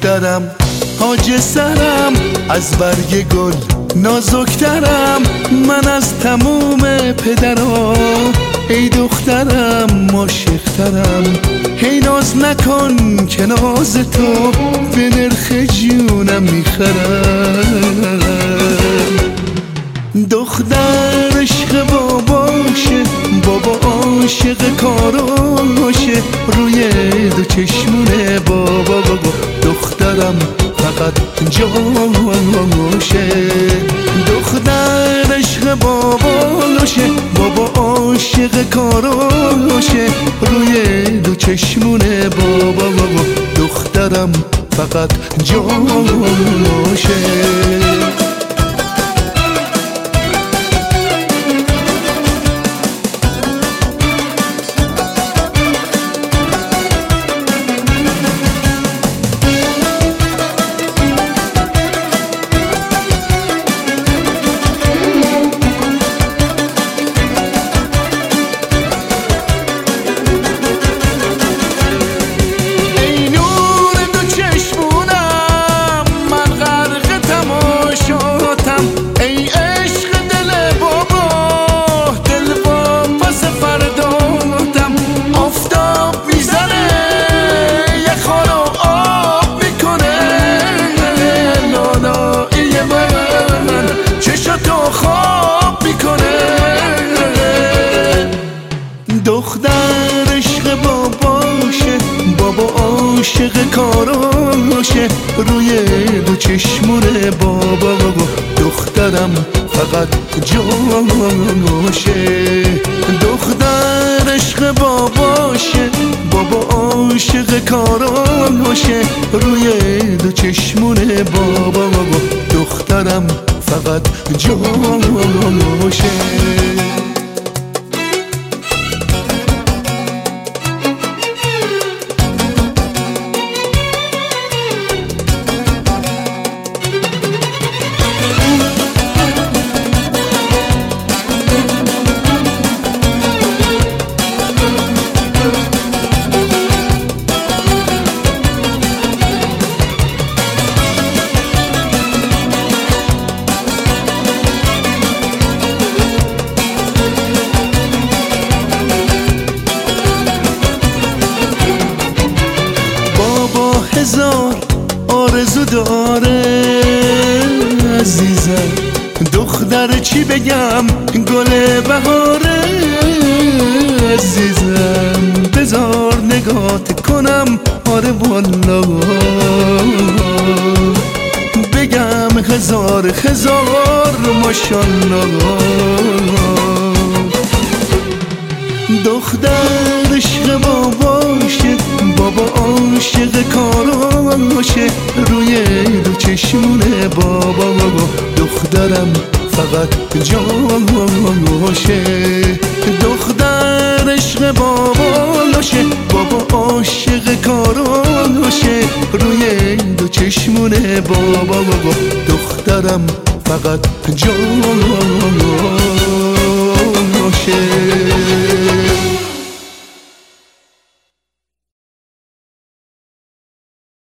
دخترم تاج سرم، از برگ گل نازکترم من از تموم پدرها. ای دخترم عاشقترم، هی ناز نکن که ناز تو به نرخ جونم میخرم. دختر عشق باباشه، بابا عاشق کاراشه، روی دو چشمونه بابا دخترم فقط جاشه. دختر عشق باباشه، بابا عاشق کاراشه، روی دو چشمونه بابا دخترم فقط جاشه. دختر عشق باباشه، بابا عاشق کاراشه، روی دو چشمونه بابا دخترم فقط جاشه. دختر عشق باباشه، بابا عاشق کاراشه، روی دو چشمونه بابا دخترم فقط جاشه. هزار آرزو داره عزیزم، دختر چی بگم گل بهاره عزیزم. بذار نگات کنم آره والا، بگم هزار هزار ماشالله. دختر عشق باباشه، بابا عاشق کاراشه، روی دو چشمونه بابا دخترم فقط جاشه. دختر عشق باباشه، بابا عاشق کاراشه، روی دو چشمونه بابا دخترم فقط جاشه.